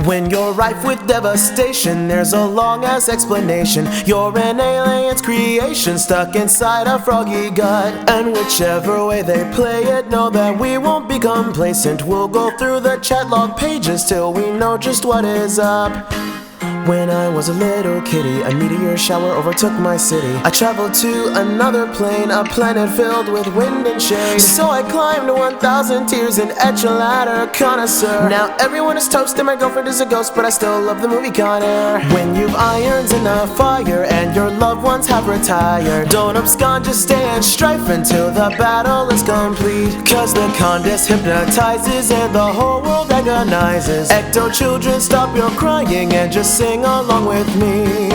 When you're rife with devastation, there's a long-ass explanation. You're an alien's creation, stuck inside a froggy gut. And whichever way they play it, know that we won't be complacent. We'll go through the chat log pages till we know just what is up. When I was a little kitty, a meteor shower overtook my city. I traveled to another plane, a planet filled with wind and shade. So I climbed 1,000 tiers and etched a ladder connoisseur. Now everyone is toast and my girlfriend is a ghost, but I still love the movie Con Air. When you've irons in the fire and your loved ones have retired, don't abscond, just stay in strife until the battle is complete. Cause the Condis hypnotizes and the whole world agonizes. Ecto children, stop your crying and just sing along with me.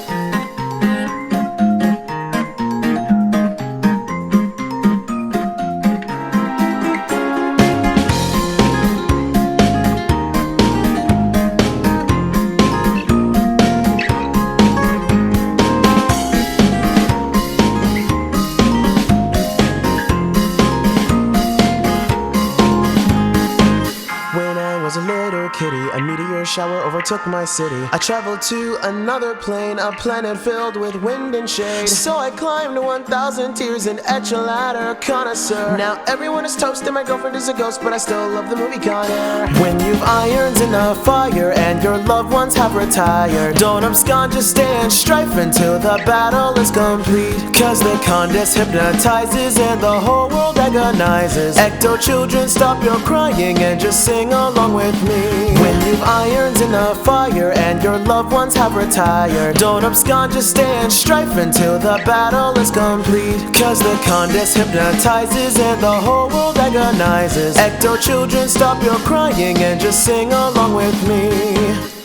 When I was a little kitty, a meteor shower overtook my city. I traveled to another plane, a planet filled with wind and shade. So I climbed 1,000 tiers and etched a ladder connoisseur. Now everyone is toast and my girlfriend is a ghost, but I still love the movie Con Air. When you've irons in the fire and your loved ones have retired, don't abscond, just stay in strife until the battle is complete. Cause the Condis hypnotizes and the whole world agonizes. Ecto children, stop your crying and just sing along with me. When you've irons in the fire and your loved ones have retired, don't abscond, just stay in strife until the battle is complete. Cause the Condis hypnotizes and the whole world agonizes. Ecto children, stop your crying and just sing along with me.